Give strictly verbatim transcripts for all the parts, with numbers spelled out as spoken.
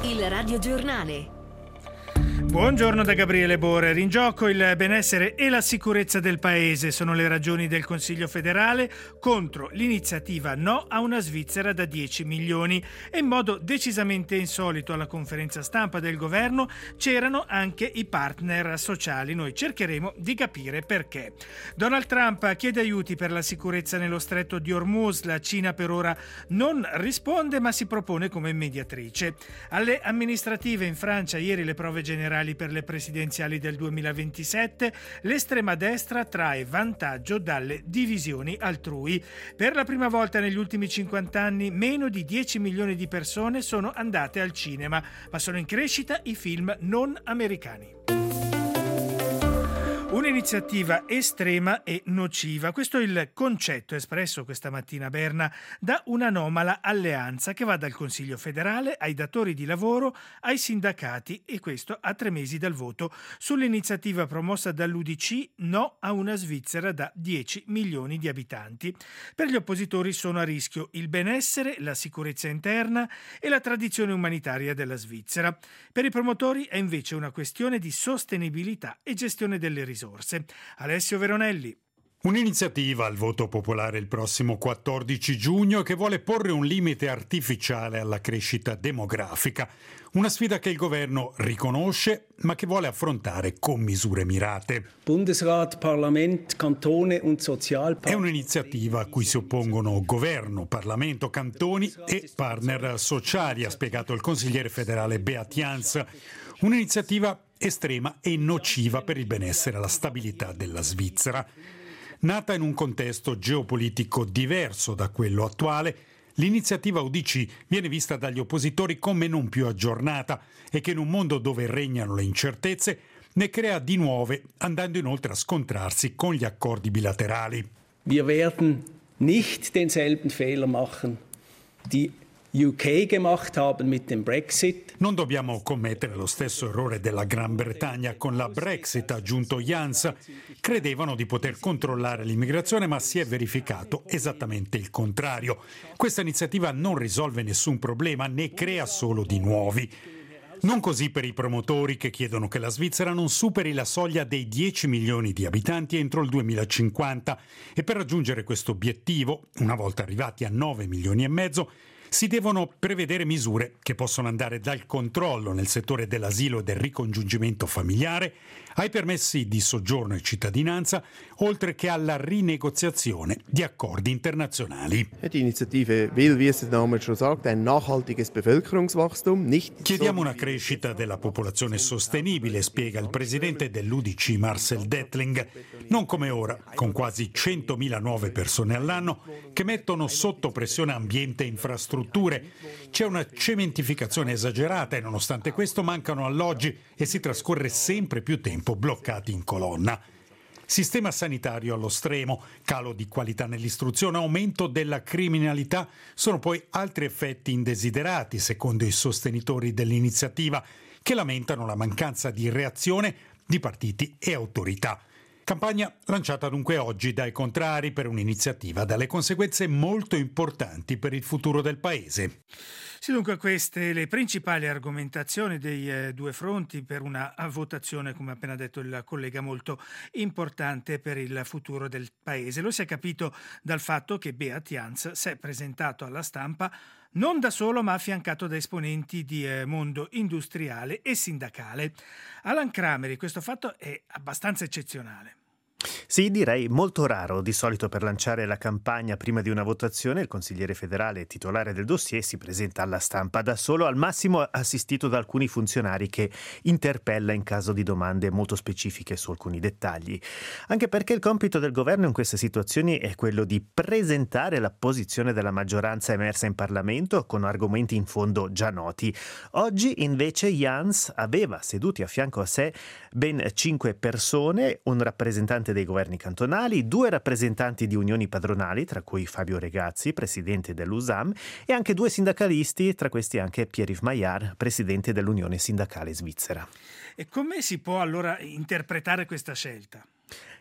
Il radiogiornale. Buongiorno da Gabriele Borer. In gioco il benessere e la sicurezza del paese sono le ragioni del Consiglio federale contro l'iniziativa No a una Svizzera da dieci milioni e in modo decisamente insolito alla conferenza stampa del governo c'erano anche i partner sociali. Noi cercheremo di capire perché. Donald Trump chiede aiuti per la sicurezza nello stretto di Hormuz. La Cina per ora non risponde ma si propone come mediatrice. Alle amministrative in Francia ieri le prove generali per le presidenziali del duemilaventisette, l'estrema destra trae vantaggio dalle divisioni altrui. Per la prima volta negli ultimi cinquanta anni meno di dieci milioni di persone sono andate al cinema, ma sono in crescita i film non americani. Un'iniziativa estrema e nociva. Questo è il concetto espresso questa mattina a Berna da un'anomala alleanza che va dal Consiglio federale ai datori di lavoro ai sindacati, e questo a tre mesi dal voto sull'iniziativa promossa dall'U D C No a una Svizzera da dieci milioni di abitanti. Per gli oppositori sono a rischio il benessere, la sicurezza interna e la tradizione umanitaria della Svizzera. Per i promotori è invece una questione di sostenibilità e gestione delle risorse. Alessio Veronelli. Un'iniziativa al voto popolare il prossimo quattordici giugno che vuole porre un limite artificiale alla crescita demografica, una sfida che il governo riconosce ma che vuole affrontare con misure mirate. Bundesrat, Parlament, Cantone und Sozialpartner. È un'iniziativa a cui si oppongono governo, Parlamento, cantoni e partner sociali, ha spiegato il consigliere federale Beat Jans. Un'iniziativa estrema e nociva per il benessere e la stabilità della Svizzera. Nata in un contesto geopolitico diverso da quello attuale, l'iniziativa U D C viene vista dagli oppositori come non più aggiornata e che in un mondo dove regnano le incertezze ne crea di nuove, andando inoltre a scontrarsi con gli accordi bilaterali. Wir werden nicht denselben Fehler machen, die U K gemacht haben mit dem Brexit. Non dobbiamo commettere lo stesso errore della Gran Bretagna con la Brexit, ha aggiunto Jans. Credevano di poter controllare l'immigrazione, ma si è verificato esattamente il contrario. Questa iniziativa non risolve nessun problema, ne crea solo di nuovi. Non così per i promotori che chiedono che la Svizzera non superi la soglia dei dieci milioni di abitanti entro il duemilacinquanta e per raggiungere questo obiettivo, una volta arrivati a nove milioni e mezzo, si devono prevedere misure che possono andare dal controllo nel settore dell'asilo e del ricongiungimento familiare ai permessi di soggiorno e cittadinanza, oltre che alla rinegoziazione di accordi internazionali. Die Initiative will, wie es der Name schon sagt, ein nachhaltiges Bevölkerungswachstum. Nicht Chiediamo una crescita della popolazione sostenibile, spiega il presidente dell'U D C Marcel Dettling, non come ora, con quasi centomila nuove persone all'anno che mettono sotto pressione ambiente e infrastrutture. C'è una cementificazione esagerata e nonostante questo mancano alloggi e si trascorre sempre più tempo bloccati in colonna. Sistema sanitario allo stremo, calo di qualità nell'istruzione, aumento della criminalità sono poi altri effetti indesiderati, secondo i sostenitori dell'iniziativa, che lamentano la mancanza di reazione di partiti e autorità. Campagna lanciata dunque oggi dai contrari per un'iniziativa dalle conseguenze molto importanti per il futuro del paese. Sì, dunque queste le principali argomentazioni dei eh, due fronti per una votazione, come ha appena detto il collega, molto importante per il futuro del paese. Lo si è capito dal fatto che Beat Jans si è presentato alla stampa non da solo ma affiancato da esponenti di eh, mondo industriale e sindacale. Alan Crameri, questo fatto è abbastanza eccezionale. Sì, direi molto raro. Di solito per lanciare la campagna prima di una votazione il consigliere federale titolare del dossier si presenta alla stampa da solo, al massimo assistito da alcuni funzionari che interpella in caso di domande molto specifiche su alcuni dettagli. Anche perché il compito del governo in queste situazioni è quello di presentare la posizione della maggioranza emersa in Parlamento con argomenti in fondo già noti. Oggi invece Jans aveva seduti a fianco a sé ben cinque persone, un rappresentante dei governi cantonali, due rappresentanti di unioni padronali, tra cui Fabio Regazzi, presidente dell'U S A M, e anche due sindacalisti, tra questi anche Pierre-Yves Maillard, presidente dell'Unione Sindacale Svizzera. E come si può allora interpretare questa scelta?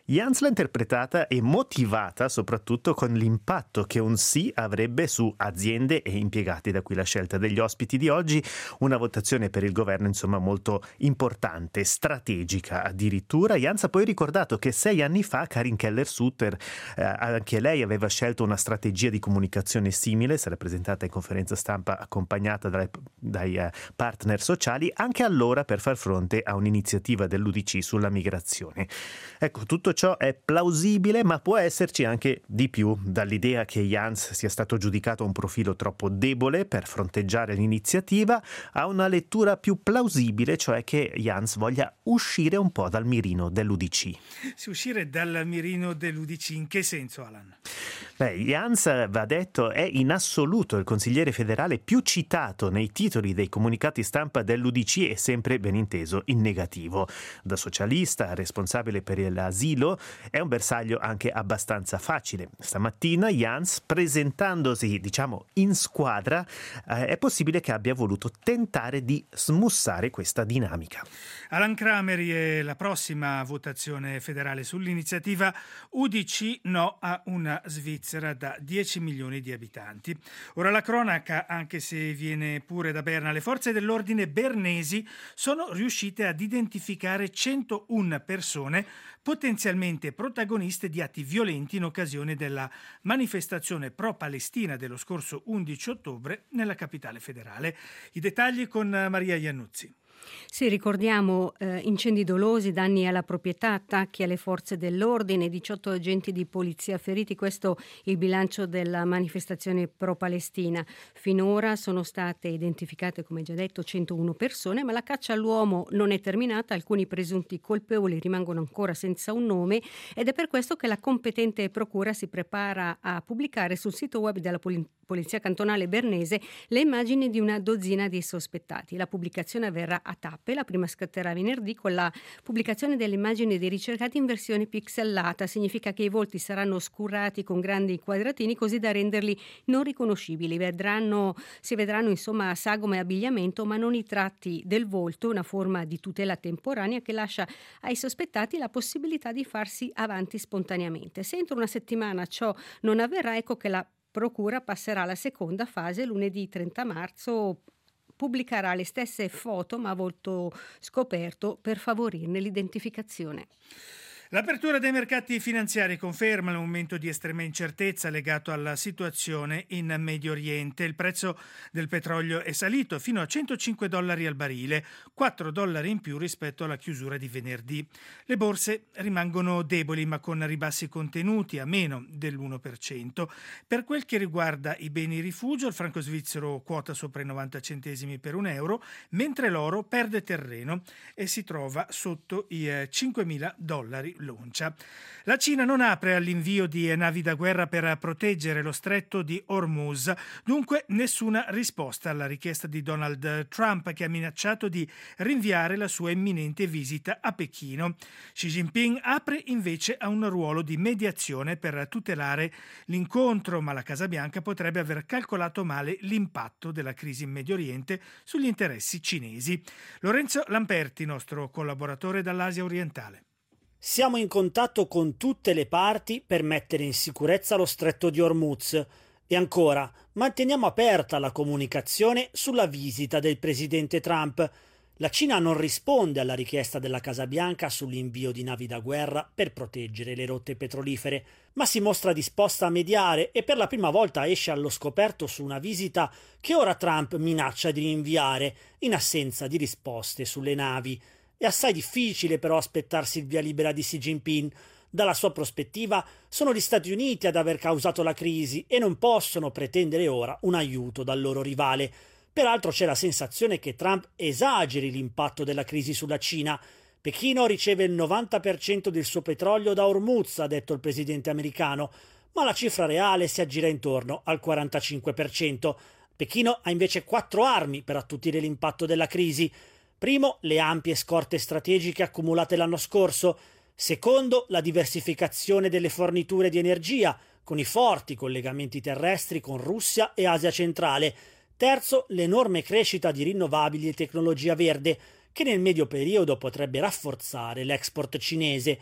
Jans l'ha interpretata e motivata soprattutto con l'impatto che un sì avrebbe su aziende e impiegati, da qui la scelta degli ospiti di oggi, una votazione per il governo insomma molto importante, strategica addirittura. Jans ha poi ricordato che sei anni fa Karin Keller-Sutter, eh, anche lei aveva scelto una strategia di comunicazione simile, si era presentata in conferenza stampa accompagnata dai, dai eh, partner sociali, anche allora per far fronte a un'iniziativa dell'U D C sulla migrazione. Ecco, tutto ciò è plausibile, ma può esserci anche di più, dall'idea che Jans sia stato giudicato un profilo troppo debole per fronteggiare l'iniziativa a una lettura più plausibile, cioè che Jans voglia uscire un po' dal mirino dell'U D C. Si uscire dal mirino dell'U D C in che senso, Alan? Beh, Jans, va detto, è in assoluto il consigliere federale più citato nei titoli dei comunicati stampa dell'U D C e sempre ben inteso in negativo. Da socialista, responsabile per l'asilo, è un bersaglio anche abbastanza facile. Stamattina Jans, presentandosi, diciamo, in squadra, eh, è possibile che abbia voluto tentare di smussare questa dinamica. Alan Crameri e la prossima votazione federale sull'iniziativa U D C no a una Svizzera da dieci milioni di abitanti. Ora la cronaca, anche se viene pure da Berna, le forze dell'ordine bernesi sono riuscite ad identificare centouno persone potenzialmente protagoniste di atti violenti in occasione della manifestazione pro-Palestina dello scorso undici ottobre nella capitale federale. I dettagli con Maria Iannuzzi. Sì, ricordiamo eh, incendi dolosi, danni alla proprietà, attacchi alle forze dell'ordine, diciotto agenti di polizia feriti, questo il bilancio della manifestazione pro-Palestina. Finora sono state identificate, come già detto, centouno persone, ma la caccia all'uomo non è terminata, alcuni presunti colpevoli rimangono ancora senza un nome ed è per questo che la competente procura si prepara a pubblicare sul sito web della Pol- Polizia Cantonale Bernese le immagini di una dozzina di sospettati. La pubblicazione avverrà a tappe, la prima scatterà venerdì con la pubblicazione delle immagini dei ricercati in versione pixellata. Significa che i volti saranno oscurati con grandi quadratini così da renderli non riconoscibili. Vedranno, si vedranno insomma sagome e abbigliamento, ma non i tratti del volto, una forma di tutela temporanea che lascia ai sospettati la possibilità di farsi avanti spontaneamente. Se entro una settimana ciò non avverrà, ecco che la Procura passerà alla seconda fase. Lunedì trenta marzo pubblicherà le stesse foto ma a volto scoperto per favorirne l'identificazione. L'apertura dei mercati finanziari conferma il momento di estrema incertezza legato alla situazione in Medio Oriente. Il prezzo del petrolio è salito fino a centocinque dollari al barile, quattro dollari in più rispetto alla chiusura di venerdì. Le borse rimangono deboli ma con ribassi contenuti a meno dell'uno per cento. Per quel che riguarda i beni rifugio, il franco svizzero quota sopra i novanta centesimi per un euro, mentre l'oro perde terreno e si trova sotto i cinquemila dollari l'oncia. La Cina non apre all'invio di navi da guerra per proteggere lo stretto di Hormuz, dunque nessuna risposta alla richiesta di Donald Trump, che ha minacciato di rinviare la sua imminente visita a Pechino. Xi Jinping apre invece a un ruolo di mediazione per tutelare l'incontro, ma la Casa Bianca potrebbe aver calcolato male l'impatto della crisi in Medio Oriente sugli interessi cinesi. Lorenzo Lamperti, nostro collaboratore dall'Asia orientale. Siamo in contatto con tutte le parti per mettere in sicurezza lo stretto di Hormuz e ancora manteniamo aperta la comunicazione sulla visita del presidente Trump. La Cina non risponde alla richiesta della Casa Bianca sull'invio di navi da guerra per proteggere le rotte petrolifere, ma si mostra disposta a mediare e per la prima volta esce allo scoperto su una visita che ora Trump minaccia di rinviare in assenza di risposte sulle navi. È assai difficile però aspettarsi il via libera di Xi Jinping. Dalla sua prospettiva sono gli Stati Uniti ad aver causato la crisi e non possono pretendere ora un aiuto dal loro rivale. Peraltro c'è la sensazione che Trump esageri l'impatto della crisi sulla Cina. Pechino riceve il novanta per cento del suo petrolio da Hormuz, ha detto il presidente americano, ma la cifra reale si aggira intorno al quarantacinque per cento. Pechino ha invece quattro armi per attutire l'impatto della crisi. Primo, le ampie scorte strategiche accumulate l'anno scorso. Secondo, la diversificazione delle forniture di energia, con i forti collegamenti terrestri con Russia e Asia centrale. Terzo, l'enorme crescita di rinnovabili e tecnologia verde, che nel medio periodo potrebbe rafforzare l'export cinese.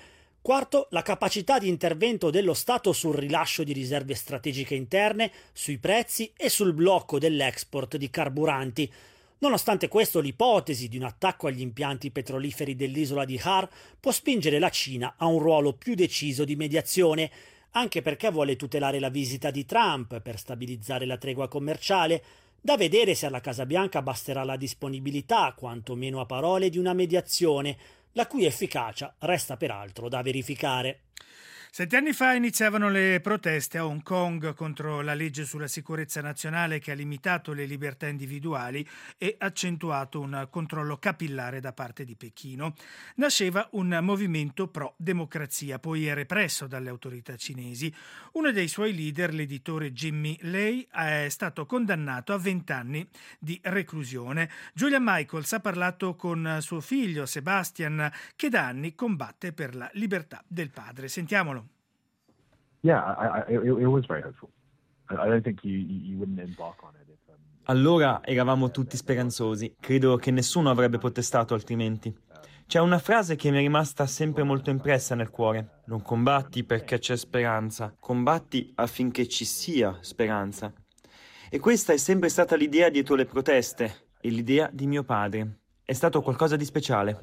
Quarto, la capacità di intervento dello Stato sul rilascio di riserve strategiche interne, sui prezzi e sul blocco dell'export di carburanti. Nonostante questo, l'ipotesi di un attacco agli impianti petroliferi dell'isola di Har può spingere la Cina a un ruolo più deciso di mediazione, anche perché vuole tutelare la visita di Trump per stabilizzare la tregua commerciale. Da vedere se alla Casa Bianca basterà la disponibilità, quantomeno a parole, di una mediazione, la cui efficacia resta peraltro da verificare. Sette anni fa iniziavano le proteste a Hong Kong contro la legge sulla sicurezza nazionale che ha limitato le libertà individuali e accentuato un controllo capillare da parte di Pechino. Nasceva un movimento pro-democrazia, poi è represso dalle autorità cinesi. Uno dei suoi leader, l'editore Jimmy Lai, è stato condannato a vent'anni di reclusione. Julian Michaels ha parlato con suo figlio Sebastian, che da anni combatte per la libertà del padre. Sentiamolo. Allora eravamo tutti speranzosi, credo che nessuno avrebbe protestato altrimenti. C'è una frase che mi è rimasta sempre molto impressa nel cuore. Non combatti perché c'è speranza, combatti affinché ci sia speranza. E questa è sempre stata l'idea dietro le proteste e l'idea di mio padre. È stato qualcosa di speciale.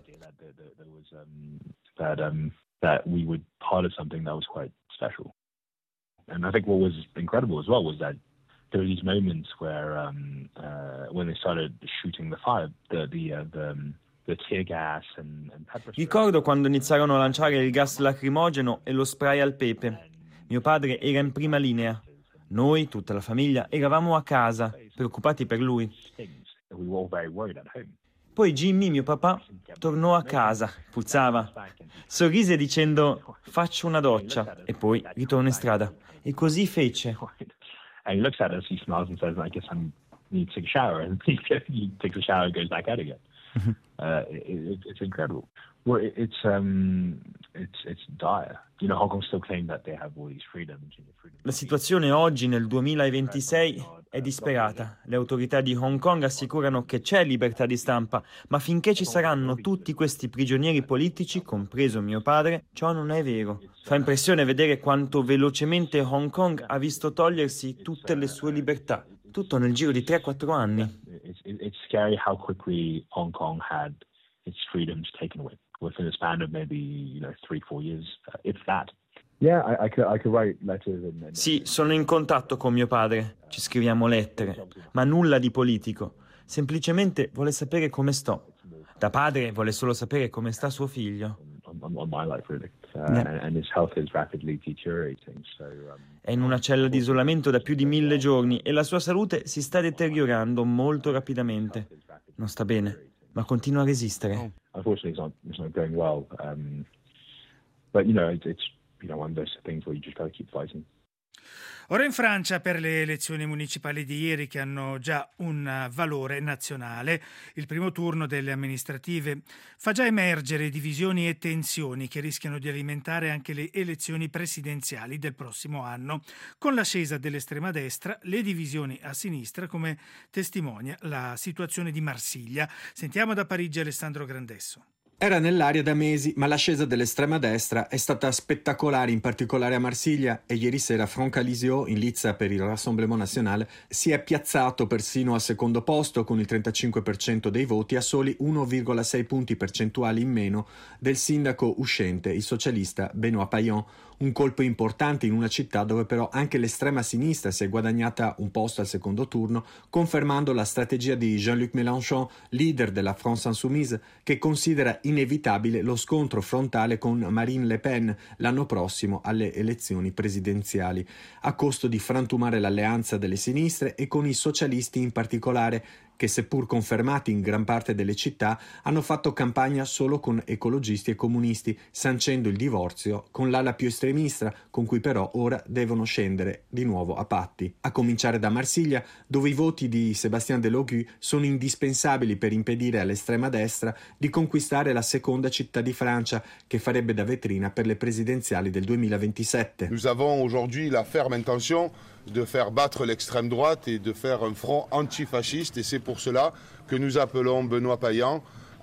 And I think what was incredible as well was that there were these moments where, um, uh, when they started shooting the fire, the the uh, the, um, the tear gas and, and pepper spray. Ricordo quando iniziarono a lanciare il gas lacrimogeno e lo spray al pepe. Mio padre era in prima linea. Noi, tutta la famiglia, eravamo a casa, preoccupati per lui. We were all very worried at home. Poi Jimmy, mio papà, tornò a casa, puzzava, sorrise dicendo faccio una doccia e poi ritorno in strada. E così fece. And he looks at us, he smiles and says, I guess I need to take a shower. And he takes a shower and goes back out again. uh, it, it's incredible. Well, it, it's, um, it's, it's dire. You know, Hong Kong still claim that they have all these freedoms. La situazione oggi, nel duemilaventisei, è disperata. Le autorità di Hong Kong assicurano che c'è libertà di stampa, ma finché ci saranno tutti questi prigionieri politici, compreso mio padre, ciò non è vero. Fa impressione vedere quanto velocemente Hong Kong ha visto togliersi tutte le sue libertà, tutto nel giro di tre quattro anni. It's, it's scary how quickly Hong Kong had its freedoms taken away within a span of maybe, you know, three, four years, uh, if that. Yeah, I, I could, I could write letters and, and... Sì, sono in contatto con mio padre, ci scriviamo lettere, ma nulla di politico. Semplicemente vuole sapere come sto. Da padre vuole solo sapere come sta suo figlio. On, on my life, really. Uh, yeah. and his health is rapidly deteriorating, so, um... È in una cella di isolamento da più di mille giorni e la sua salute si sta deteriorando molto rapidamente. Non sta bene, ma continua a resistere. Unfortunately, it's not, it's not going well. Um, but, you know, it's, it's you know, one of those things where you just got to keep fighting. Ora in Francia per le elezioni municipali di ieri che hanno già un valore nazionale. Il primo turno delle amministrative fa già emergere divisioni e tensioni che rischiano di alimentare anche le elezioni presidenziali del prossimo anno. Con l'ascesa dell'estrema destra, le divisioni a sinistra, come testimonia la situazione di Marsiglia. Sentiamo da Parigi Alessandro Grandesso. Era nell'aria da mesi, ma l'ascesa dell'estrema destra è stata spettacolare, in particolare a Marsiglia, e ieri sera Franck Alisio, in lizza per il Rassemblement National, si è piazzato persino al secondo posto con il trentacinque per cento dei voti, a soli uno virgola sei punti percentuali in meno del sindaco uscente, il socialista Benoît Payan. Un colpo importante in una città dove però anche l'estrema sinistra si è guadagnata un posto al secondo turno, confermando la strategia di Jean-Luc Mélenchon, leader della France Insoumise, che considera inevitabile lo scontro frontale con Marine Le Pen l'anno prossimo alle elezioni presidenziali, a costo di frantumare l'alleanza delle sinistre e con i socialisti in particolare, che seppur confermati in gran parte delle città hanno fatto campagna solo con ecologisti e comunisti, sancendo il divorzio con l'ala più estremista, con cui però ora devono scendere di nuovo a patti. A cominciare da Marsiglia, dove i voti di Sébastien Delogu sono indispensabili per impedire all'estrema destra di conquistare la seconda città di Francia, che farebbe da vetrina per le presidenziali del duemilaventisette. Nous avons aujourd'hui la ferme intention de faire battre l'extrême droite et de faire un front antifasciste, et c'est pour cela que nous appelons Benoît Payan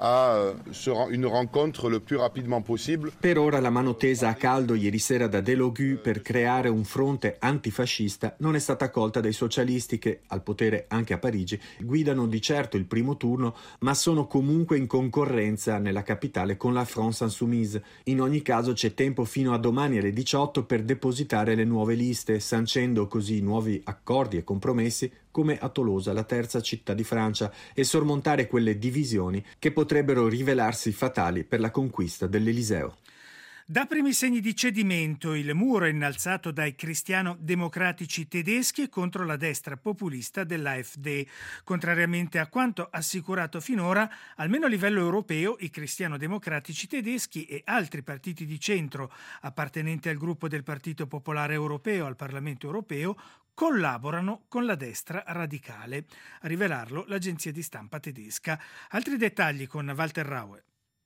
à une rencontre le più rapidement possible. Per ora la mano tesa a caldo ieri sera da Delogu per creare un fronte antifascista non è stata accolta dai socialisti che, al potere anche a Parigi, guidano di certo il primo turno, ma sono comunque in concorrenza nella capitale con la France Insoumise. In ogni caso c'è tempo fino a domani alle diciotto per depositare le nuove liste, sancendo così nuovi accordi e compromessi come a Tolosa, la terza città di Francia, e sormontare quelle divisioni che potrebbero rivelarsi fatali per la conquista dell'Eliseo. Da primi segni di cedimento il muro innalzato dai cristiano-democratici tedeschi contro la destra populista dell'A F D. Contrariamente a quanto assicurato finora, almeno a livello europeo, i cristiano-democratici tedeschi e altri partiti di centro appartenenti al gruppo del Partito Popolare Europeo al Parlamento Europeo collaborano con la destra radicale. A rivelarlo l'agenzia di stampa tedesca. Altri dettagli con Walter Raue.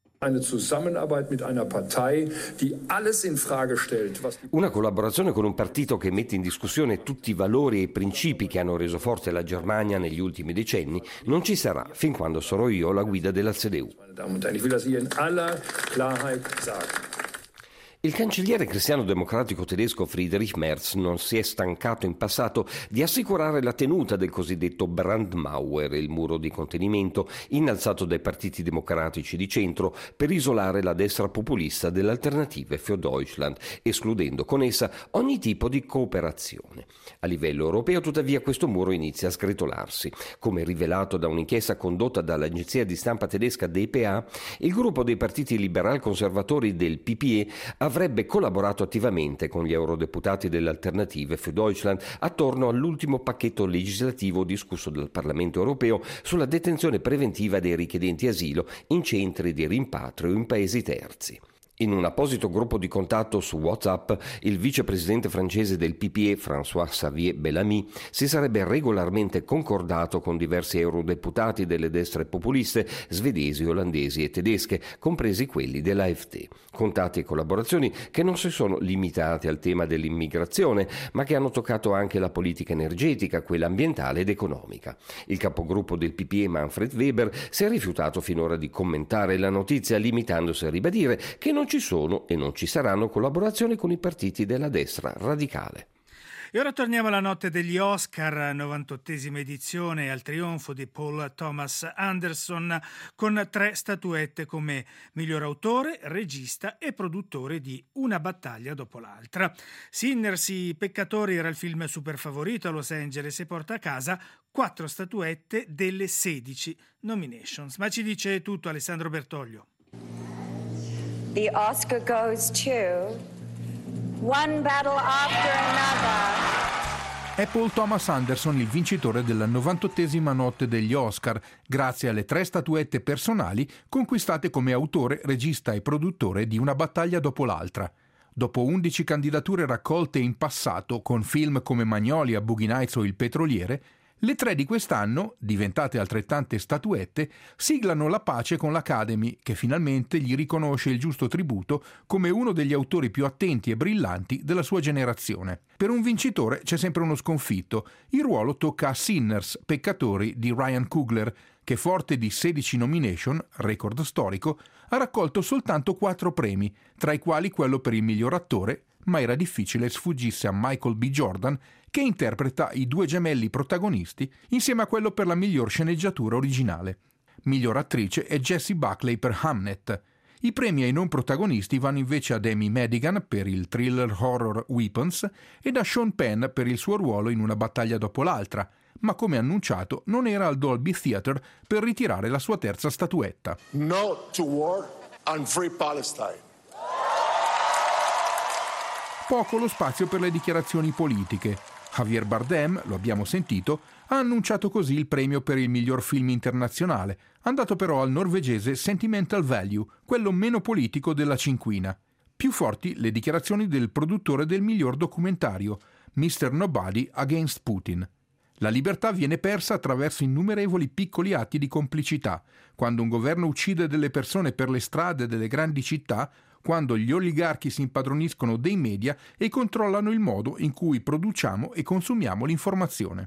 Una collaborazione con un partito che mette in discussione tutti i valori e i principi che hanno reso forte la Germania negli ultimi decenni non ci sarà fin quando sarò io alla guida della C D U. Il cancelliere cristiano-democratico tedesco Friedrich Merz non si è stancato in passato di assicurare la tenuta del cosiddetto Brandmauer, il muro di contenimento innalzato dai partiti democratici di centro per isolare la destra populista dell'Alternative für Deutschland, escludendo con essa ogni tipo di cooperazione. A livello europeo, tuttavia, questo muro inizia a sgretolarsi. Come rivelato da un'inchiesta condotta dall'agenzia di stampa tedesca D P A, il gruppo dei partiti liberal-conservatori del P P E avrebbe collaborato attivamente con gli eurodeputati dell'Alternative für Deutschland attorno all'ultimo pacchetto legislativo discusso dal Parlamento europeo sulla detenzione preventiva dei richiedenti asilo in centri di rimpatrio in paesi terzi. In un apposito gruppo di contatto su WhatsApp, il vicepresidente francese del P P E, François-Xavier Bellamy, si sarebbe regolarmente concordato con diversi eurodeputati delle destre populiste svedesi, olandesi e tedesche, compresi quelli dell'A F D. Contatti e collaborazioni che non si sono limitati al tema dell'immigrazione, ma che hanno toccato anche la politica energetica, quella ambientale ed economica. Il capogruppo del P P E, Manfred Weber, si è rifiutato finora di commentare la notizia, limitandosi a ribadire che non ci sono e non ci saranno collaborazioni con i partiti della destra radicale. E ora torniamo alla notte degli Oscar, novantottesima edizione, al trionfo di Paul Thomas Anderson con tre statuette come miglior autore, regista e produttore di Una battaglia dopo l'altra. Sinners, i peccatori era il film super favorito a Los Angeles e porta a casa quattro statuette delle sedici nominations. Ma ci dice tutto Alessandro Bertoglio. The Oscar goes to One Battle After Another. È Paul Thomas Anderson il vincitore della novantottesima notte degli Oscar, grazie alle tre statuette personali conquistate come autore, regista e produttore di Una battaglia dopo l'altra. Dopo undici candidature raccolte in passato con film come Magnolia, Boogie Nights o Il petroliere, le tre di quest'anno, diventate altrettante statuette, siglano la pace con l'Academy, che finalmente gli riconosce il giusto tributo come uno degli autori più attenti e brillanti della sua generazione. Per un vincitore c'è sempre uno sconfitto. Il ruolo tocca a Sinners, Peccatori di Ryan Coogler, che forte di sedici nomination, record storico, ha raccolto soltanto quattro premi, tra i quali quello per il miglior attore, ma era difficile sfuggisse a Michael B. Jordan, che interpreta i due gemelli protagonisti insieme a quello per la miglior sceneggiatura originale. Miglior attrice è Jessie Buckley per Hamnet. I premi ai non protagonisti vanno invece ad Amy Madigan per il thriller horror Weapons ed a Sean Penn per il suo ruolo in Una battaglia dopo l'altra, ma come annunciato non era al Dolby Theatre per ritirare la sua terza statuetta. No to war and free Palestine. Poco lo spazio per le dichiarazioni politiche. Javier Bardem, lo abbiamo sentito, ha annunciato così il premio per il miglior film internazionale, andato però al norvegese Sentimental Value, quello meno politico della cinquina. Più forti le dichiarazioni del produttore del miglior documentario, mister Nobody Against Putin. La libertà viene persa attraverso innumerevoli piccoli atti di complicità, quando un governo uccide delle persone per le strade delle grandi città, quando gli oligarchi si impadroniscono dei media e controllano il modo in cui produciamo e consumiamo l'informazione.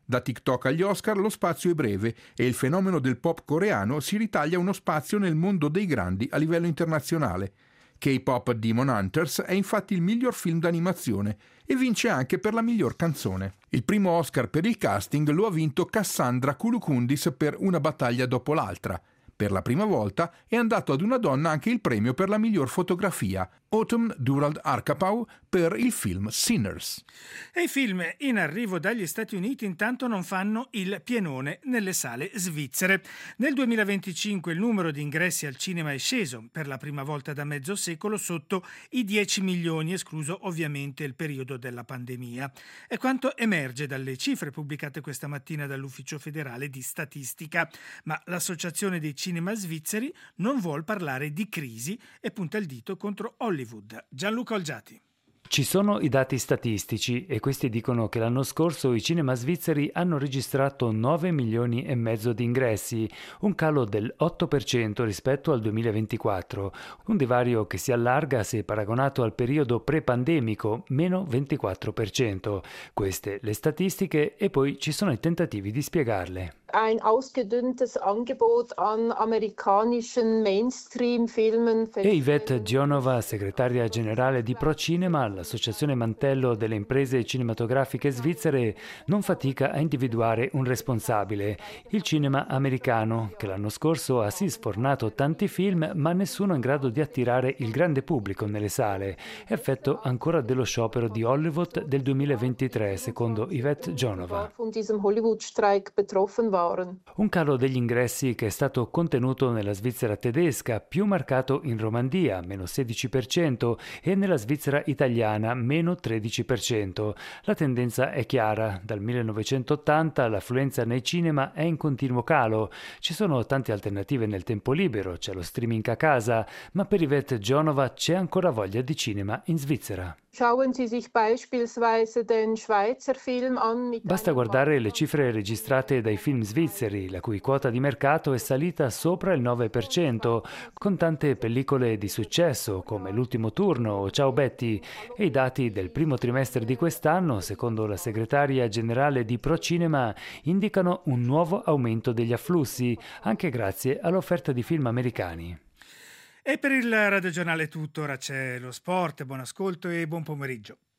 Da TikTok agli Oscar lo spazio è breve e il fenomeno del pop coreano si ritaglia uno spazio nel mondo dei grandi a livello internazionale. K-pop Demon Hunters è infatti il miglior film d'animazione e vince anche per la miglior canzone. Il primo Oscar per il casting lo ha vinto Cassandra Kulukundis per Una battaglia dopo l'altra. Per la prima volta è andato ad una donna anche il premio per la miglior fotografia, Autumn Durald Arkapaw, per il film Sinners. E i film in arrivo dagli Stati Uniti intanto non fanno il pienone nelle sale svizzere. Nel duemilaventicinque il numero di ingressi al cinema è sceso per la prima volta da mezzo secolo sotto i dieci milioni, escluso ovviamente il periodo della pandemia. È quanto emerge dalle cifre pubblicate questa mattina dall'Ufficio federale di statistica. Ma l'Associazione dei cinema svizzeri non vuol parlare di crisi e punta il dito contro Hollywood. Gianluca Olgiati. Ci sono i dati statistici e questi dicono che l'anno scorso i cinema svizzeri hanno registrato nove milioni e mezzo di ingressi, un calo del otto per cento rispetto al duemilaventiquattro, un divario che si allarga se paragonato al periodo pre-pandemico, meno ventiquattro per cento. Queste le statistiche e poi ci sono i tentativi di spiegarle. Ein ausgedünntes Angebot an amerikanischen Mainstream-Filmen. E Yvette Gionova, segretaria generale di ProCinema, l'associazione mantello delle imprese cinematografiche svizzere, non fatica a individuare un responsabile, il cinema americano, che l'anno scorso ha sì sfornato tanti film, ma nessuno in grado di attirare il grande pubblico nelle sale, effetto ancora dello sciopero di Hollywood del duemilaventitré, secondo Yvette Gionova. Von diesem Hollywood-Streik betroffen war. Un calo degli ingressi che è stato contenuto nella Svizzera tedesca, più marcato in Romandia, meno sedici per cento, e nella Svizzera italiana, meno tredici per cento. La tendenza è chiara. Dal millenovecentottanta l'affluenza nei cinema è in continuo calo. Ci sono tante alternative nel tempo libero, c'è lo streaming a casa, ma per Yvette Gionova c'è ancora voglia di cinema in Svizzera. Schauen Sie sich beispielsweise den Schweizer Film an mit Basta guardare le cifre registrate dai film svizzeri, la cui quota di mercato è salita sopra il nove per cento, con tante pellicole di successo come L'ultimo turno o Ciao Betty, e i dati del primo trimestre di quest'anno, secondo la segretaria generale di ProCinema, indicano un nuovo aumento degli afflussi, anche grazie all'offerta di film americani. E per il radiogiornale è tutto, ora c'è lo sport, buon ascolto e buon pomeriggio.